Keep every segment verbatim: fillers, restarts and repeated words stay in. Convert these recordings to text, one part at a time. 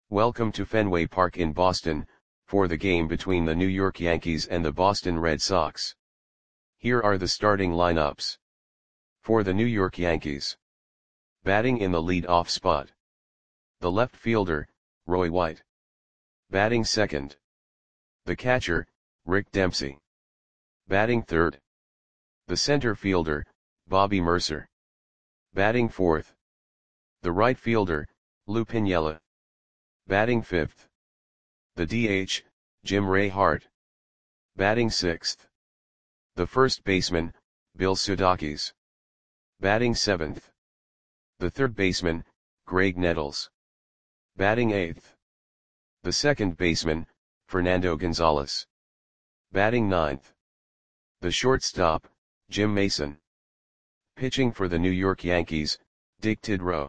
Welcome to Fenway Park in Boston, for the game between the New York Yankees and the Boston Red Sox. Here are the starting lineups. For the New York Yankees. Batting in the lead-off spot. The left fielder, Roy White. Batting second. The catcher, Rick Dempsey. Batting third. The center fielder, Bobby Murcer. Batting fourth. The right fielder, Lou Piniella. Batting fifth. The D H, Jim Ray Hart. Batting sixth. The first baseman, Bill Sudakis. Batting seventh. The third baseman, Graig Nettles. Batting eighth. The second baseman, Fernando Gonzalez. Batting ninth. The shortstop, Jim Mason. Pitching for the New York Yankees, Dick Tidrow.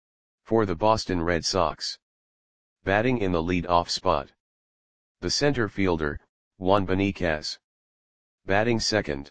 For the Boston Red Sox. Batting in the lead-off spot. The center fielder, Juan Beniquez. Batting second.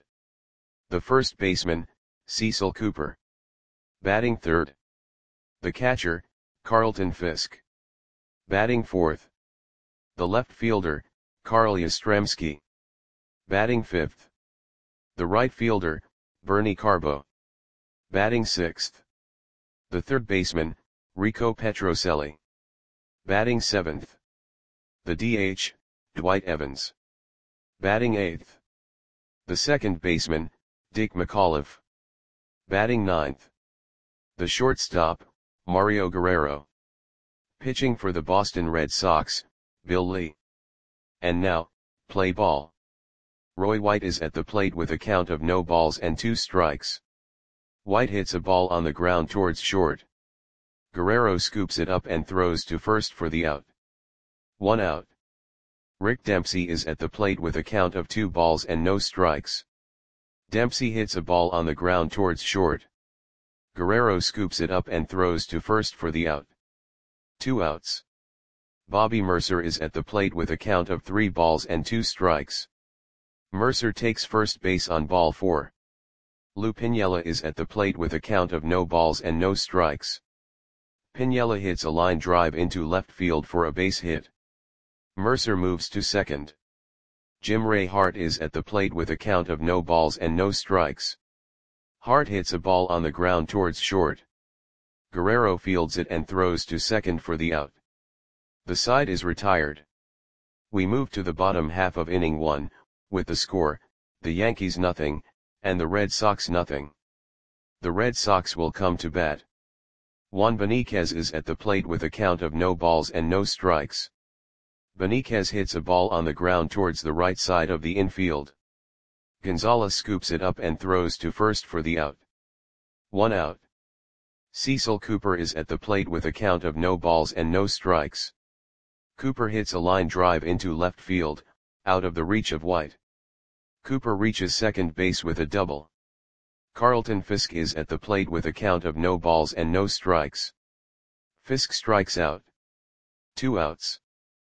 The first baseman, Cecil Cooper. Batting third. The catcher, Carlton Fisk. Batting fourth. The left fielder, Carl Yastrzemski. Batting fifth. The right fielder, Bernie Carbo. Batting sixth. The third baseman, Rico Petrocelli. Batting seventh. The D H, Dwight Evans. Batting eighth. The second baseman, Dick McAuliffe. Batting ninth. The shortstop, Mario Guerrero. Pitching for the Boston Red Sox, Bill Lee. And now, play ball. Roy White is at the plate with a count of no balls and two strikes. White hits a ball on the ground towards short. Guerrero scoops it up and throws to first for the out. One out. Rick Dempsey is at the plate with a count of two balls and no strikes. Dempsey hits a ball on the ground towards short. Guerrero scoops it up and throws to first for the out. Two outs. Bobby Murcer is at the plate with a count of three balls and two strikes. Murcer takes first base on ball four. Lou Piniella is at the plate with a count of no balls and no strikes. Piniella hits a line drive into left field for a base hit. Murcer moves to second. Jim Ray Hart is at the plate with a count of no balls and no strikes. Hart hits a ball on the ground towards short. Guerrero fields it and throws to second for the out. The side is retired. We move to the bottom half of inning one, with the score, the Yankees nothing, and the Red Sox nothing. The Red Sox will come to bat. Juan Beniquez is at the plate with a count of no balls and no strikes. Beniquez hits a ball on the ground towards the right side of the infield. Gonzalez scoops it up and throws to first for the out. One out. Cecil Cooper is at the plate with a count of no balls and no strikes. Cooper hits a line drive into left field, out of the reach of White. Cooper reaches second base with a double. Carlton Fisk is at the plate with a count of no balls and no strikes. Fisk strikes out. Two outs.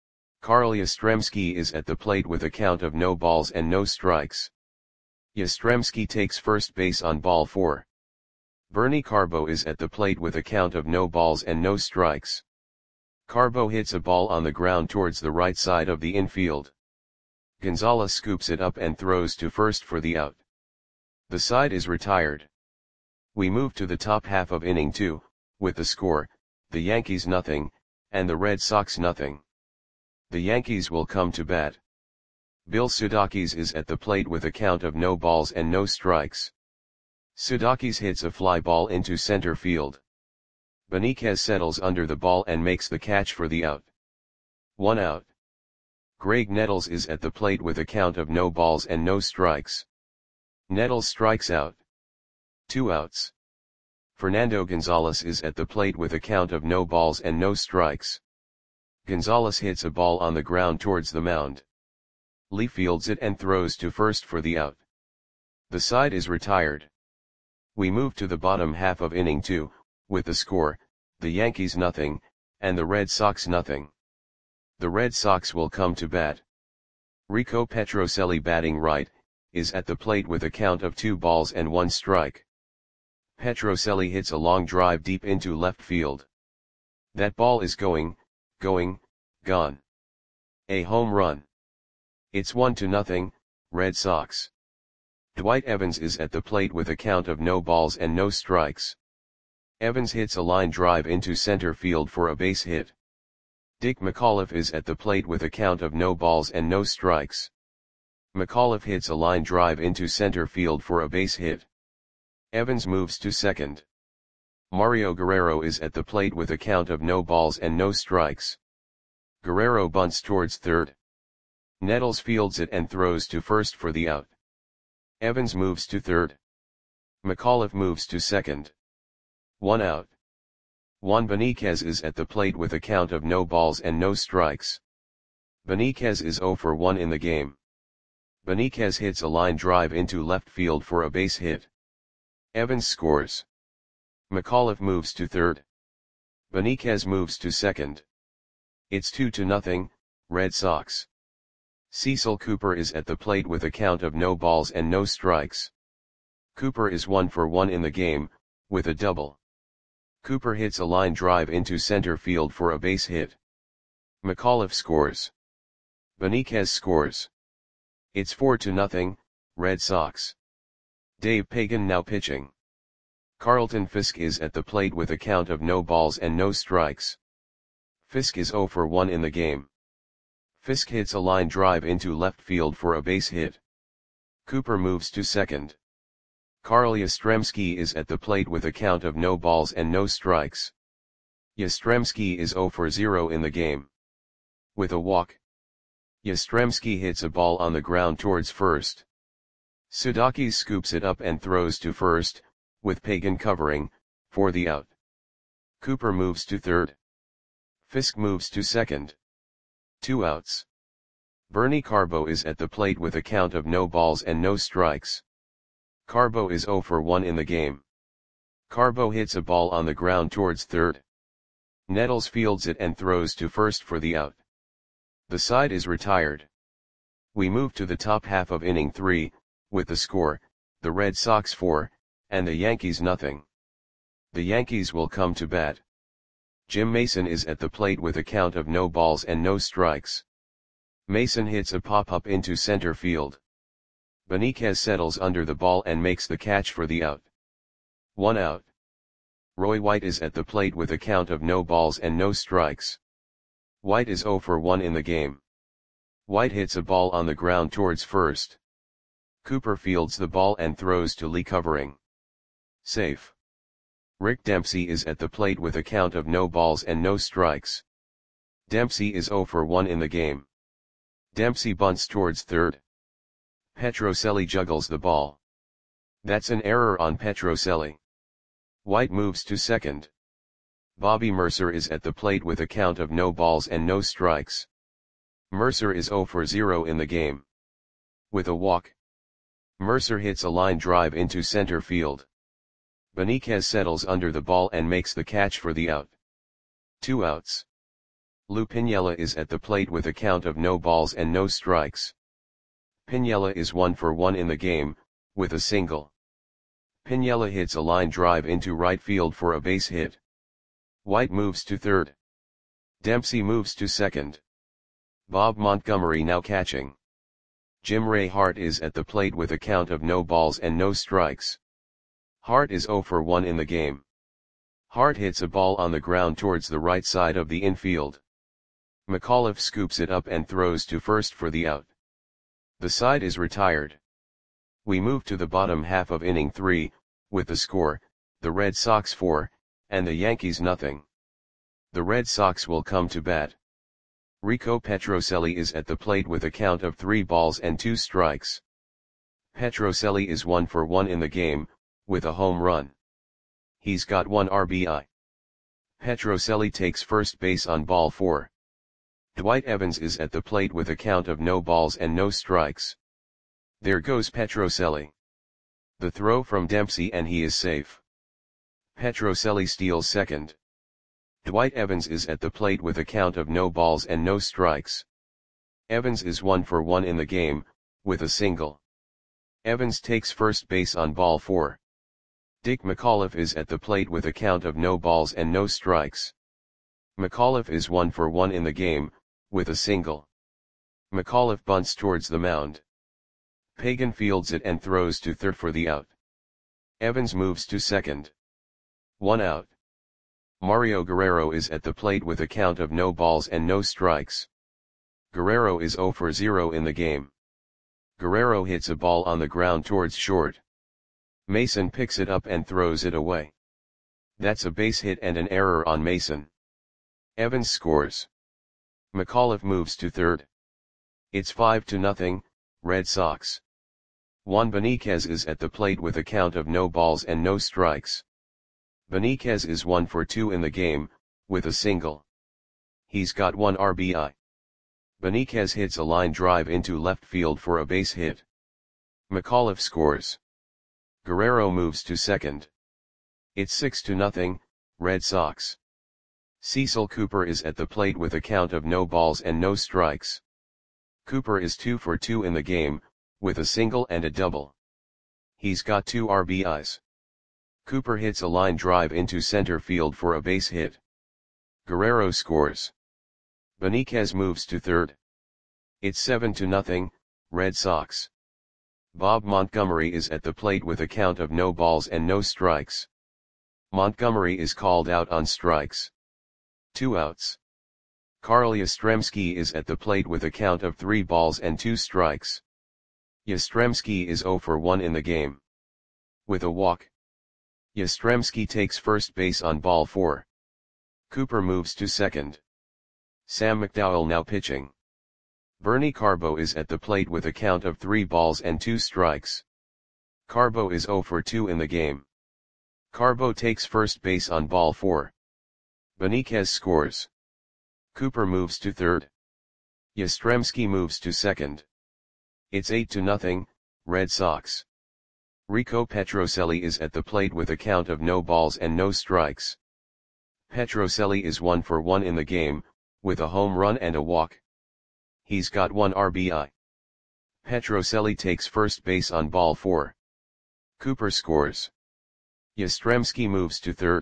Carl Yastrzemski is at the plate with a count of no balls and no strikes. Yastrzemski takes first base on ball four. Bernie Carbo is at the plate with a count of no balls and no strikes. Carbo hits a ball on the ground towards the right side of the infield. Gonzalez scoops it up and throws to first for the out. The side is retired. We move to the top half of inning two, with the score, the Yankees nothing, and the Red Sox nothing. The Yankees will come to bat. Bill Sudakis is at the plate with a count of no balls and no strikes. Sudakis hits a fly ball into center field. Beniquez settles under the ball and makes the catch for the out. One out. Graig Nettles is at the plate with a count of no balls and no strikes. Nettles strikes out. Two outs. Fernando Gonzalez is at the plate with a count of no balls and no strikes. Gonzalez hits a ball on the ground towards the mound. Lee fields it and throws to first for the out. The side is retired. We move to the bottom half of inning two, with the score, the Yankees nothing, and the Red Sox nothing. The Red Sox will come to bat. Rico Petrocelli batting right, is at the plate with a count of two balls and one strike. Petrocelli hits a long drive deep into left field. That ball is going, going, gone. A home run. It's one to nothing, Red Sox. Dwight Evans is at the plate with a count of no balls and no strikes. Evans hits a line drive into center field for a base hit. Dick McAuliffe is at the plate with a count of no balls and no strikes. McAuliffe hits a line drive into center field for a base hit. Evans moves to second. Mario Guerrero is at the plate with a count of no balls and no strikes. Guerrero bunts towards third. Nettles fields it and throws to first for the out. Evans moves to third. McAuliffe moves to second. One out. Juan Benitez is at the plate with a count of no balls and no strikes. Benitez is zero for one in the game. Benitez hits a line drive into left field for a base hit. Evans scores. McAuliffe moves to third. Benitez moves to second. It's two to nothing, Red Sox. Cecil Cooper is at the plate with a count of no balls and no strikes. Cooper is one for one in the game, with a double. Cooper hits a line drive into center field for a base hit. McAuliffe scores. Benitez scores. It's four to nothing, Red Sox. Dave Pagan now pitching. Carlton Fisk is at the plate with a count of no balls and no strikes. Fisk is zero for one in the game. Fisk hits a line drive into left field for a base hit. Cooper moves to second. Carl Yastrzemski is at the plate with a count of no balls and no strikes. Yastrzemski is zero for zero in the game. With a walk. Yastrzemski hits a ball on the ground towards first. Sudakis scoops it up and throws to first, with Pagan covering, for the out. Cooper moves to third. Fisk moves to second. Two outs. Bernie Carbo is at the plate with a count of no balls and no strikes. Carbo is zero for one in the game. Carbo hits a ball on the ground towards third. Nettles fields it and throws to first for the out. The side is retired. We move to the top half of inning three, with the score, the Red Sox four, and the Yankees nothing. The Yankees will come to bat. Jim Mason is at the plate with a count of no balls and no strikes. Mason hits a pop-up into center field. Benitez settles under the ball and makes the catch for the out. One out. Roy White is at the plate with a count of no balls and no strikes. White is zero for one in the game. White hits a ball on the ground towards first. Cooper fields the ball and throws to Lee covering. Safe. Rick Dempsey is at the plate with a count of no balls and no strikes. Dempsey is zero for one in the game. Dempsey bunts towards third. Petrocelli juggles the ball. That's an error on Petrocelli. White moves to second. Bobby Mercer is at the plate with a count of no balls and no strikes. Mercer is zero for zero in the game. With a walk. Mercer hits a line drive into center field. Benitez settles under the ball and makes the catch for the out. Two outs. Lou Piniella is at the plate with a count of no balls and no strikes. Piniella is one for one in the game, with a single. Piniella hits a line drive into right field for a base hit. White moves to third. Dempsey moves to second. Bob Montgomery now catching. Jim Ray Hart is at the plate with a count of no balls and no strikes. Hart is zero for one in the game. Hart hits a ball on the ground towards the right side of the infield. McAuliffe scoops it up and throws to first for the out. The side is retired. We move to the bottom half of inning three, with the score, the Red Sox four, and the Yankees nothing. The Red Sox will come to bat. Rico Petrocelli is at the plate with a count of three balls and two strikes. Petrocelli is one for one in the game, with a home run. He's got one R B I. Petrocelli takes first base on ball four. Dwight Evans is at the plate with a count of no balls and no strikes. There goes Petrocelli. The throw from Dempsey and he is safe. Petrocelli steals second. Dwight Evans is at the plate with a count of no balls and no strikes. Evans is one for one in the game, with a single. Evans takes first base on ball four. Dick McAuliffe is at the plate with a count of no balls and no strikes. McAuliffe is one for one in the game, with a single. McAuliffe bunts towards the mound. Pagan fields it and throws to third for the out. Evans moves to second. One out. Mario Guerrero is at the plate with a count of no balls and no strikes. Guerrero is zero for zero in the game. Guerrero hits a ball on the ground towards short. Mason picks it up and throws it away. That's a base hit and an error on Mason. Evans scores. McAuliffe moves to third. It's five to nothing, Red Sox. Juan Beniquez is at the plate with a count of no balls and no strikes. Beniquez is one for two in the game, with a single. He's got one R B I. Beniquez hits a line drive into left field for a base hit. McAuliffe scores. Guerrero moves to second. It's six to nothing, Red Sox. Cecil Cooper is at the plate with a count of no balls and no strikes. Cooper is two for two in the game, with a single and a double. He's got two R B Is. Cooper hits a line drive into center field for a base hit. Guerrero scores. Beniquez moves to third. It's seven to nothing, Red Sox. Bob Montgomery is at the plate with a count of no balls and no strikes. Montgomery is called out on strikes. Two outs. Carl Yastrzemski is at the plate with a count of three balls and two strikes. Yastrzemski is zero for one in the game. With a walk. Yastrzemski takes first base on ball four. Cooper moves to second. Sam McDowell now pitching. Bernie Carbo is at the plate with a count of three balls and two strikes. Carbo is zero for two in the game. Carbo takes first base on ball four. Beniquez scores. Cooper moves to third. Yastrzemski moves to second. It's eight to nothing, Red Sox. Rico Petrocelli is at the plate with a count of no balls and no strikes. Petrocelli is one for one in the game, with a home run and a walk. He's got one R B I. Petrocelli takes first base on ball four. Cooper scores. Yastrzemski moves to third.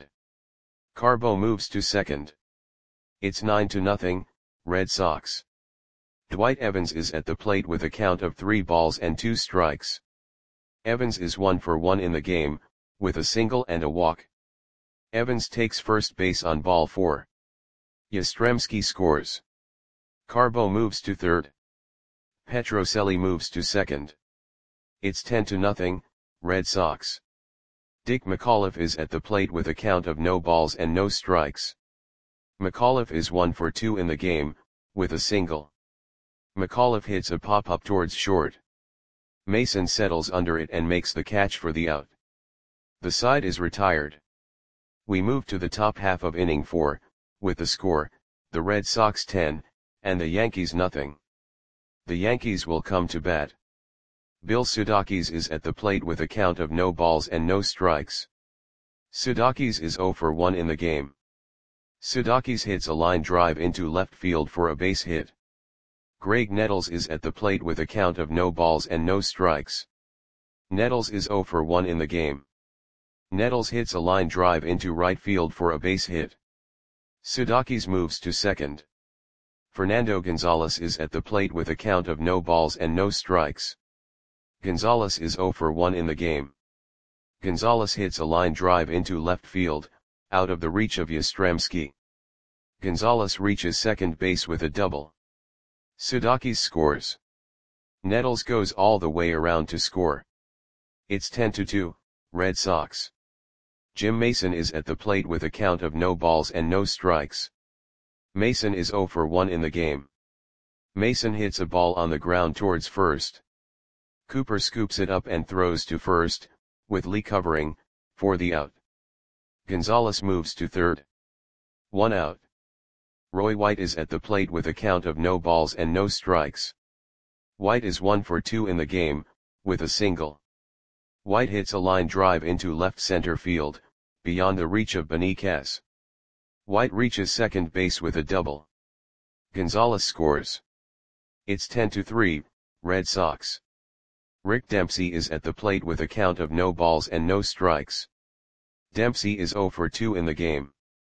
Carbo moves to second. It's nine to nothing, Red Sox. Dwight Evans is at the plate with a count of three balls and two strikes. Evans is one for one in the game, with a single and a walk. Evans takes first base on ball four. Yastrzemski scores. Carbo moves to third. Petrocelli moves to second. It's ten to nothing, Red Sox. Dick McAuliffe is at the plate with a count of no balls and no strikes. McAuliffe is one for two in the game, with a single. McAuliffe hits a pop-up towards short. Mason settles under it and makes the catch for the out. The side is retired. We move to the top half of inning four, with the score, the Red Sox ten, and the Yankees nothing. The Yankees will come to bat. Bill Sudakis is at the plate with a count of no balls and no strikes. Sudakis is zero for one in the game. Sudakis hits a line drive into left field for a base hit. Greg Nettles is at the plate with a count of no balls and no strikes. Nettles is zero for one in the game. Nettles hits a line drive into right field for a base hit. Sudakis moves to second. Fernando Gonzalez is at the plate with a count of no balls and no strikes. Gonzalez is zero for one in the game. Gonzalez hits a line drive into left field, out of the reach of Yastrzemski. Gonzalez reaches second base with a double. Sudakis scores. Nettles goes all the way around to score. It's ten to two, Red Sox. Jim Mason is at the plate with a count of no balls and no strikes. Mason is zero for one in the game. Mason hits a ball on the ground towards first. Cooper scoops it up and throws to first, with Lee covering, for the out. Gonzalez moves to third. One out. Roy White is at the plate with a count of no balls and no strikes. White is one for two in the game, with a single. White hits a line drive into left center field, beyond the reach of Beniquez. White reaches second base with a double. Gonzalez scores. It's ten to three, Red Sox. Rick Dempsey is at the plate with a count of no balls and no strikes. Dempsey is zero for two in the game.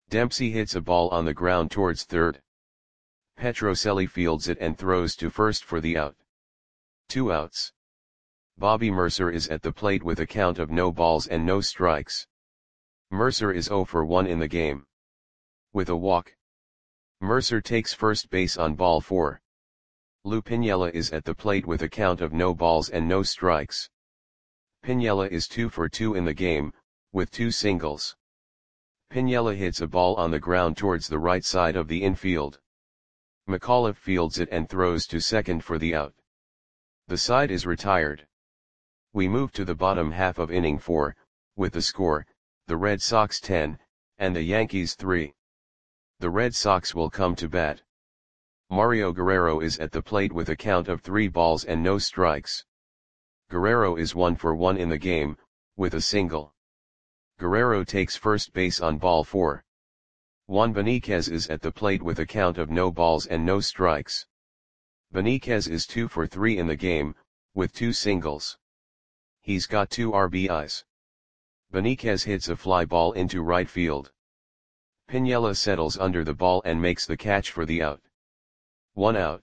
Dempsey hits a ball on the ground towards third. Petrocelli fields it and throws to first for the out. Two outs. Bobby Mercer is at the plate with a count of no balls and no strikes. Mercer is oh for one in the game. With a walk. Mercer takes first base on ball four. Lou Piniella is at the plate with a count of no balls and no strikes. Piniella is two for two in the game, with two singles. Piniella hits a ball on the ground towards the right side of the infield. McAuliffe fields it and throws to second for the out. The side is retired. We move to the bottom half of inning four, with the score, the Red Sox ten, and the Yankees three. The Red Sox will come to bat. Mario Guerrero is at the plate with a count of three balls and no strikes. Guerrero is one for one in the game, with a single. Guerrero takes first base on ball four. Juan Benitez is at the plate with a count of no balls and no strikes. Benitez is two for three in the game, with two singles. He's got two R B Is. Benitez hits a fly ball into right field. Piniella settles under the ball and makes the catch for the out. One out.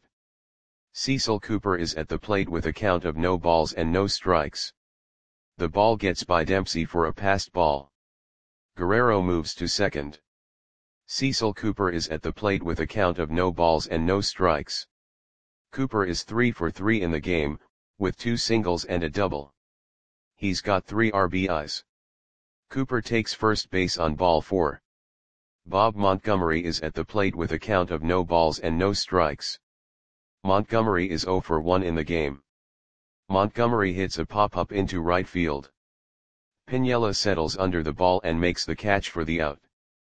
Cecil Cooper is at the plate with a count of no balls and no strikes. The ball gets by Dempsey for a passed ball. Guerrero moves to second. Cecil Cooper is at the plate with a count of no balls and no strikes. Cooper is three for three in the game, with two singles and a double. He's got three R B Is. Cooper takes first base on ball four. Bob Montgomery is at the plate with a count of no balls and no strikes. Montgomery is oh for one in the game. Montgomery hits a pop-up into right field. Piniella settles under the ball and makes the catch for the out.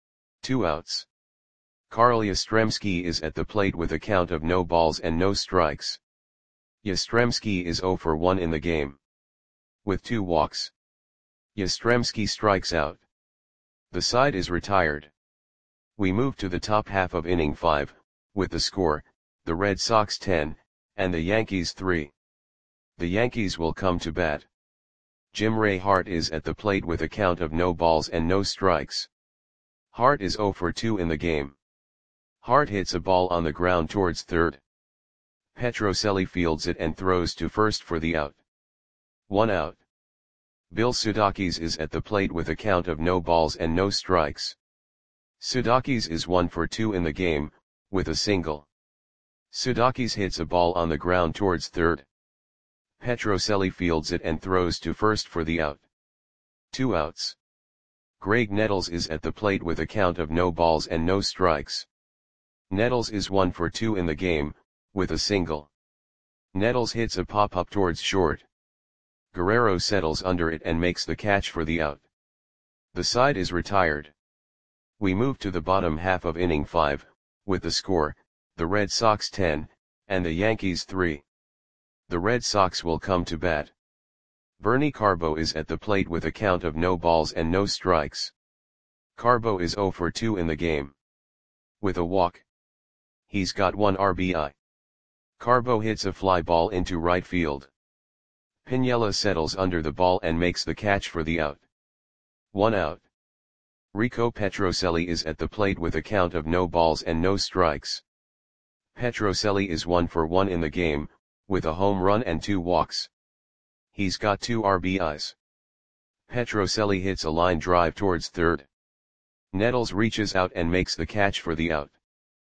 Two outs. Carl Yastrzemski is at the plate with a count of no balls and no strikes. Yastrzemski is oh for one in the game. With two walks. Yastrzemski strikes out. The side is retired. We move to the top half of inning five, with the score, the Red Sox ten, and the Yankees three. The Yankees will come to bat. Jim Ray Hart is at the plate with a count of no balls and no strikes. Hart is oh for two in the game. Hart hits a ball on the ground towards third. Petrocelli fields it and throws to first for the out. One out. Bill Sudakis is at the plate with a count of no balls and no strikes. Sudakis is one for two in the game, with a single. Sudakis hits a ball on the ground towards third. Petrocelli fields it and throws to first for the out. Two outs. Greg Nettles is at the plate with a count of no balls and no strikes. Nettles is one for two in the game, with a single. Nettles hits a pop-up towards short. Guerrero settles under it and makes the catch for the out. The side is retired. We move to the bottom half of inning five, with the score, the Red Sox ten, and the Yankees three. The Red Sox will come to bat. Bernie Carbo is at the plate with a count of no balls and no strikes. Carbo is oh for two in the game. With a walk. He's got one R B I. Carbo hits a fly ball into right field. Piniella settles under the ball and makes the catch for the out. One out. Rico Petrocelli is at the plate with a count of no balls and no strikes. Petrocelli is one for one in the game, with a home run and two walks. He's got two R B Is. Petrocelli hits a line drive towards third. Nettles reaches out and makes the catch for the out.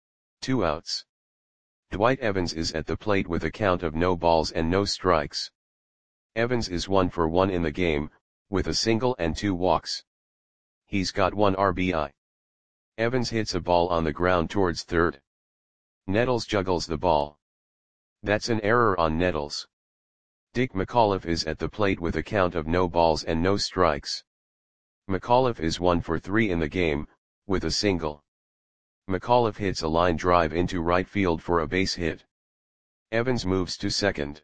Two outs. Dwight Evans is at the plate with a count of no balls and no strikes. Evans is one for one in the game, with a single and two walks. He's got one R B I. Evans hits a ball on the ground towards third. Nettles juggles the ball. That's an error on Nettles. Dick McAuliffe is at the plate with a count of no balls and no strikes. McAuliffe is one for three in the game, with a single. McAuliffe hits a line drive into right field for a base hit. Evans moves to second.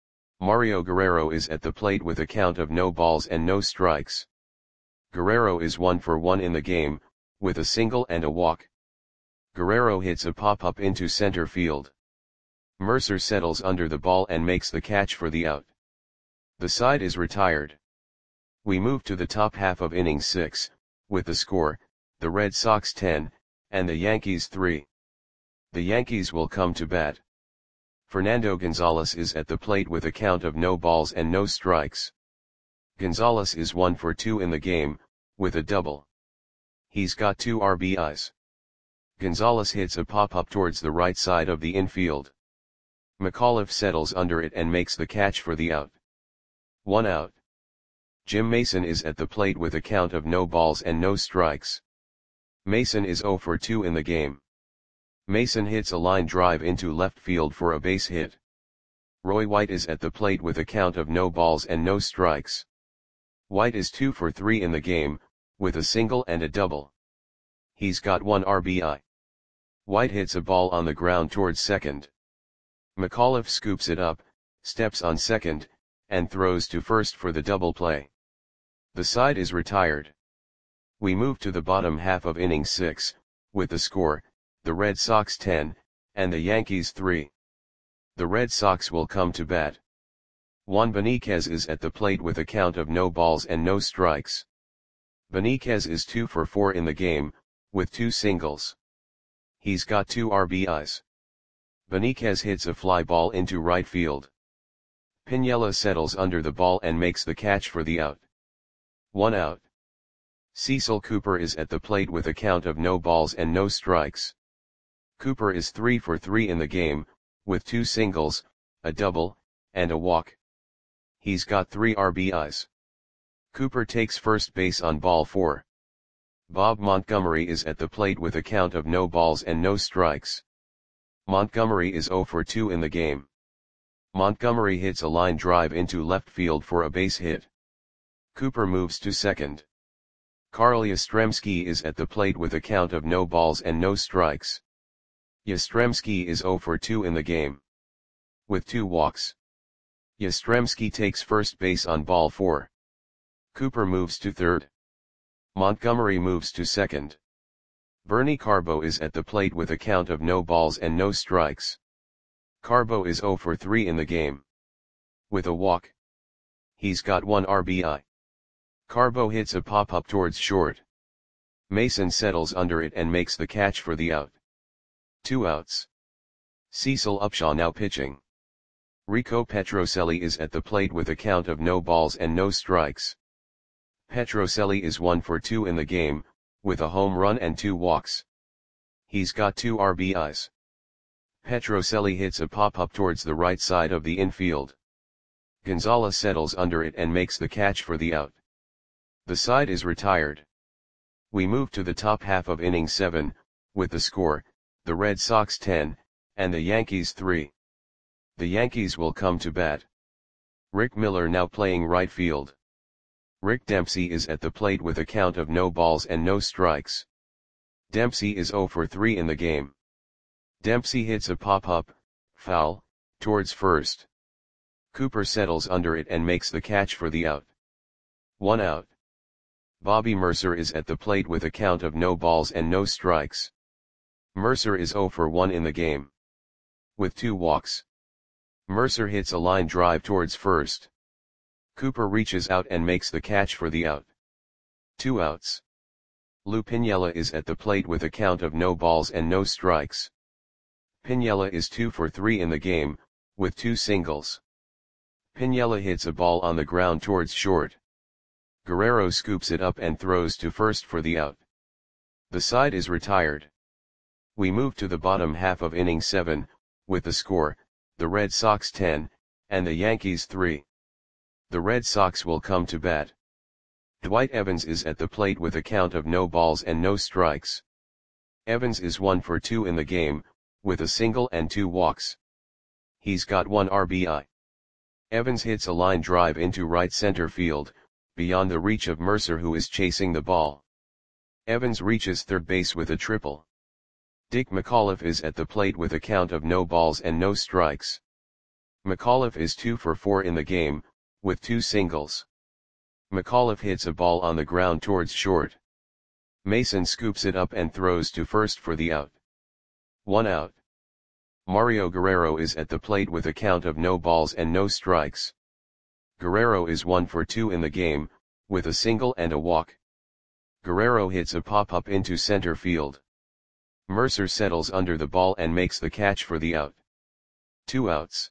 Mario Guerrero is at the plate with a count of no balls and no strikes. Guerrero is one for one in the game, with a single and a walk. Guerrero hits a pop-up into center field. Mercer settles under the ball and makes the catch for the out. The side is retired. We move to the top half of inning six, with the score, the Red Sox ten, and the Yankees three. The Yankees will come to bat. Fernando Gonzalez is at the plate with a count of no balls and no strikes. Gonzalez is one for two in the game, with a double. He's got two R B Is. Gonzalez hits a pop-up towards the right side of the infield. McAuliffe settles under it and makes the catch for the out. One out. Jim Mason is at the plate with a count of no balls and no strikes. Mason is zero for two in the game. Mason hits a line drive into left field for a base hit. Roy White is at the plate with a count of no balls and no strikes. White is two for three in the game, with a single and a double. He's got one R B I. White hits a ball on the ground towards second. McAuliffe scoops it up, steps on second, and throws to first for the double play. The side is retired. We move to the bottom half of inning six, with the score, the Red Sox ten, and the Yankees three. The Red Sox will come to bat. Juan Beniquez is at the plate with a count of no balls and no strikes. Beniquez is two for four in the game, with two singles. He's got two R B Is. Beniquez hits a fly ball into right field. Piniella settles under the ball and makes the catch for the out. One out. Cecil Cooper is at the plate with a count of no balls and no strikes. Cooper is three for three in the game, with two singles, a double, and a walk. He's got three R B Is. Cooper takes first base on ball four. Bob Montgomery is at the plate with a count of no balls and no strikes. Montgomery is zero for two in the game. Montgomery hits a line drive into left field for a base hit. Cooper moves to second. Carl Yastrzemski is at the plate with a count of no balls and no strikes. Yastrzemski is zero for two in the game, with two walks. Yastrzemski takes first base on ball four. Cooper moves to third. Montgomery moves to second. Bernie Carbo is at the plate with a count of no balls and no strikes. Carbo is zero for three in the game, with a walk. He's got one R B I. Carbo hits a pop-up towards short. Mason settles under it and makes the catch for the out. Two outs. Cecil Upshaw now pitching. Rico Petrocelli is at the plate with a count of no balls and no strikes. Petrocelli is one for two in the game, with a home run and two walks. He's got two R B Is. Petrocelli hits a pop-up towards the right side of the infield. Gonzalez settles under it and makes the catch for the out. The side is retired. We move to the top half of inning seven, with the score, the Red Sox ten, and the Yankees three. The Yankees will come to bat. Rick Miller now playing right field. Rick Dempsey is at the plate with a count of no balls and no strikes. Dempsey is zero for three in the game. Dempsey hits a pop-up, foul, towards first. Cooper settles under it and makes the catch for the out. One out. Bobby Mercer is at the plate with a count of no balls and no strikes. Mercer is zero for one in the game, with two walks. Mercer hits a line drive towards first. Cooper reaches out and makes the catch for the out. Two outs. Lou Piniella is at the plate with a count of no balls and no strikes. Piniella is two for three in the game, with two singles. Piniella hits a ball on the ground towards short. Guerrero scoops it up and throws to first for the out. The side is retired. We move to the bottom half of inning seven, with the score, the Red Sox ten, and the Yankees three. The Red Sox will come to bat. Dwight Evans is at the plate with a count of no balls and no strikes. Evans is one for two in the game, with a single and two walks. He's got one R B I. Evans hits a line drive into right center field, beyond the reach of Mercer, who is chasing the ball. Evans reaches third base with a triple. Dick McAuliffe is at the plate with a count of no balls and no strikes. McAuliffe is two for four in the game, with two singles. McAuliffe hits a ball on the ground towards short. Mason scoops it up and throws to first for the out. One out. Mario Guerrero is at the plate with a count of no balls and no strikes. Guerrero is one for two in the game, with a single and a walk. Guerrero hits a pop-up into center field. Mercer settles under the ball and makes the catch for the out. Two outs.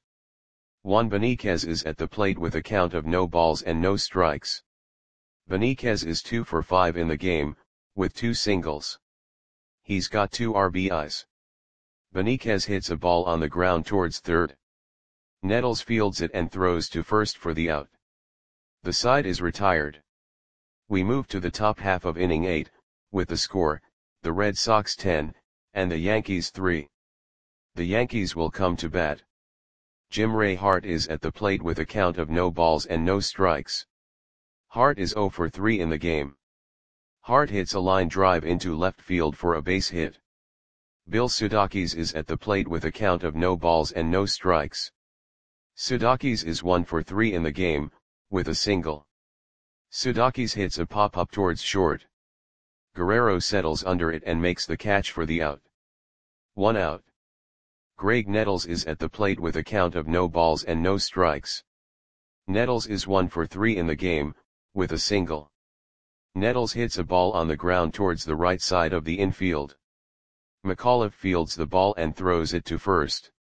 Juan Beniquez is at the plate with a count of no balls and no strikes. Beniquez is two for five in the game, with two singles. He's got two R B Is. Beniquez hits a ball on the ground towards third. Nettles fields it and throws to first for the out. The side is retired. We move to the top half of inning eight, with the score, the Red Sox ten, and the Yankees three. The Yankees will come to bat. Jim Ray Hart is at the plate with a count of no balls and no strikes. Hart is zero for three in the game. Hart hits a line drive into left field for a base hit. Bill Sudakis is at the plate with a count of no balls and no strikes. Sudakis is one for three in the game, with a single. Sudakis hits a pop-up towards short. Guerrero settles under it and makes the catch for the out. One out. Greg Nettles is at the plate with a count of no balls and no strikes. Nettles is one for three in the game, with a single. Nettles hits a ball on the ground towards the right side of the infield. McAuliffe fields the ball and throws it to first.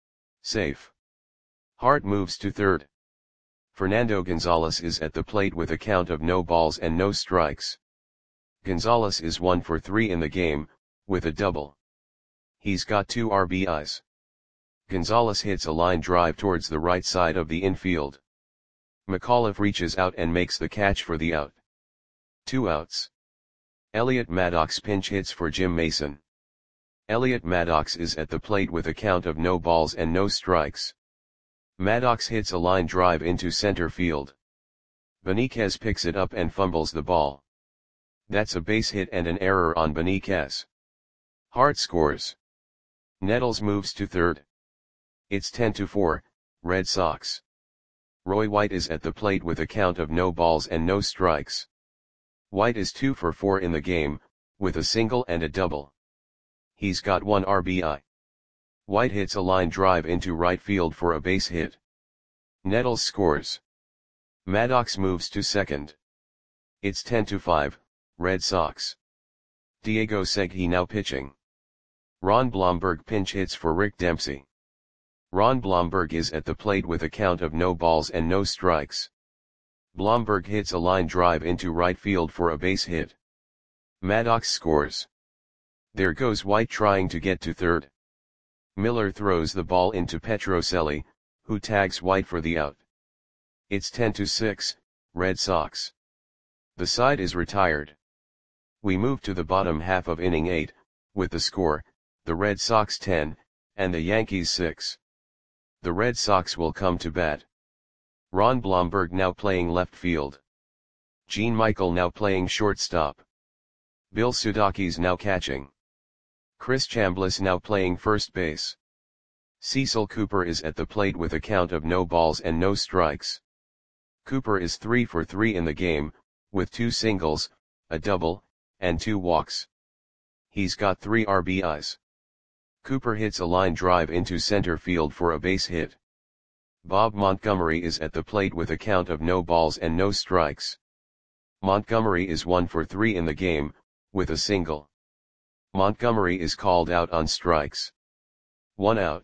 Safe. Hart moves to third. Fernando Gonzalez is at the plate with a count of no balls and no strikes. Gonzalez is one for three in the game, with a double. He's got two R B Is. Gonzalez hits a line drive towards the right side of the infield. McAuliffe reaches out and makes the catch for the out. Two outs. Elliot Maddox pinch hits for Jim Mason. Elliot Maddox is at the plate with a count of no balls and no strikes. Maddox hits a line drive into center field. Beniquez picks it up and fumbles the ball. That's a base hit and an error on Beniquez. Hart scores. Nettles moves to third. It's ten to four, Red Sox. Roy White is at the plate with a count of no balls and no strikes. White is two for four in the game, with a single and a double. He's got one R B I. White hits a line drive into right field for a base hit. Nettles scores. Maddox moves to second. It's ten to five, Red Sox. Diego Segui now pitching. Ron Blomberg pinch hits for Rick Dempsey. Ron Blomberg is at the plate with a count of no balls and no strikes. Blomberg hits a line drive into right field for a base hit. Maddox scores. There goes White trying to get to third. Miller throws the ball into Petrocelli, who tags White for the out. It's ten to six, Red Sox. The side is retired. We move to the bottom half of inning eight, with the score, the Red Sox ten, and the Yankees six. The Red Sox will come to bat. Ron Blomberg now playing left field. Gene Michael now playing shortstop. Bill Sudakis now catching. Chris Chambliss now playing first base. Cecil Cooper is at the plate with a count of no balls and no strikes. Cooper is three for three in the game, with two singles, a double, and two walks. He's got three R B Is. Cooper hits a line drive into center field for a base hit. Bob Montgomery is at the plate with a count of no balls and no strikes. Montgomery is one for three in the game, with a single. Montgomery is called out on strikes. One out.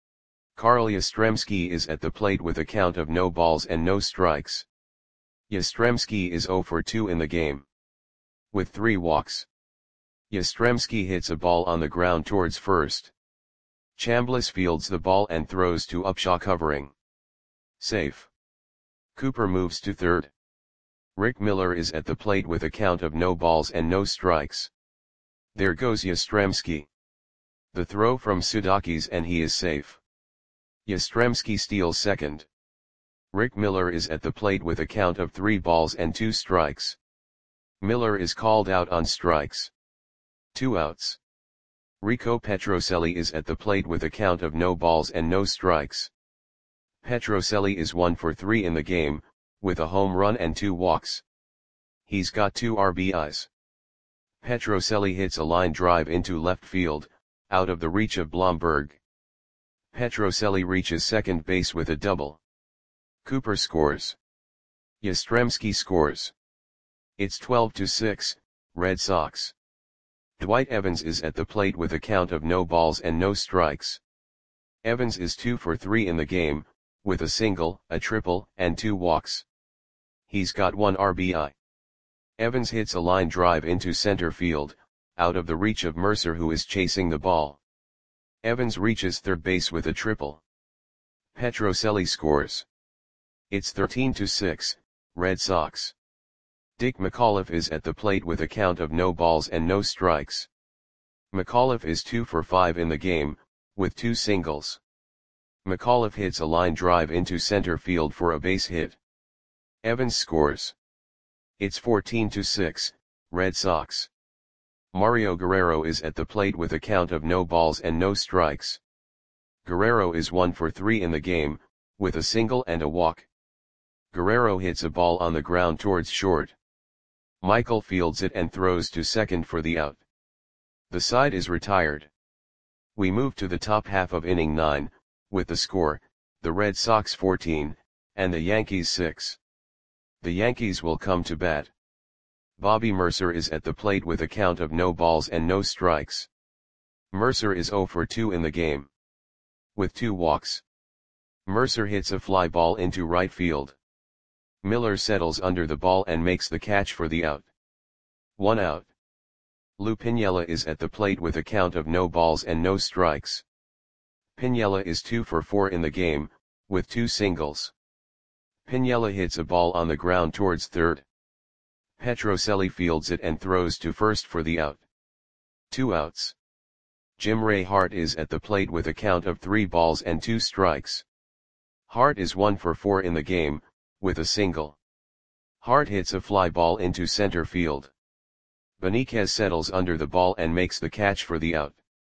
Carl Yastrzemski is at the plate with a count of no balls and no strikes. Yastrzemski is zero for two in the game, with three walks. Yastrzemski hits a ball on the ground towards first. Chambliss fields the ball and throws to Upshaw covering. Safe. Cooper moves to third. Rick Miller is at the plate with a count of no balls and no strikes. There goes Yastrzemski. The throw from Sudakis and he is safe. Yastrzemski steals second. Rick Miller is at the plate with a count of three balls and two strikes. Miller is called out on strikes. Two outs. Rico Petrocelli is at the plate with a count of no balls and no strikes. Petrocelli is one for three in the game, with a home run and two walks. He's got two R B Is. Petrocelli hits a line drive into left field, out of the reach of Blomberg. Petrocelli reaches second base with a double. Cooper scores. Yastrzemski scores. It's twelve to six, Red Sox. Dwight Evans is at the plate with a count of no balls and no strikes. Evans is two for three in the game, with a single, a triple, and two walks. He's got one R B I. Evans hits a line drive into center field, out of the reach of Mercer, who is chasing the ball. Evans reaches third base with a triple. Petrocelli scores. It's thirteen to six, Red Sox. Dick McAuliffe is at the plate with a count of no balls and no strikes. McAuliffe is two for five in the game, with two singles. McAuliffe hits a line drive into center field for a base hit. Evans scores. It's fourteen to six, Red Sox. Mario Guerrero is at the plate with a count of no balls and no strikes. Guerrero is one for three in the game, with a single and a walk. Guerrero hits a ball on the ground towards short. Michael fields it and throws to second for the out. The side is retired. We move to the top half of inning nine, with the score, the Red Sox fourteen, and the Yankees six. The Yankees will come to bat. Bobby Mercer is at the plate with a count of no balls and no strikes. Mercer is zero for two in the game, with two walks. Mercer hits a fly ball into right field. Miller settles under the ball and makes the catch for the out. One out. Lou Piniella is at the plate with a count of no balls and no strikes. Piniella is two for four in the game, with two singles. Piniella hits a ball on the ground towards third. Petrocelli fields it and throws to first for the out. Two outs. Jim Ray Hart is at the plate with a count of three balls and two strikes. Hart is one for four in the game, with a single. Hart hits a fly ball into center field. Benitez settles under the ball and makes the catch for the out.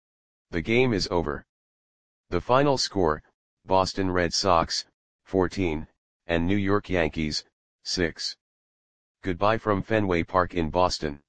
The game is over. The final score, Boston Red Sox, fourteen, and New York Yankees, six. Goodbye from Fenway Park in Boston.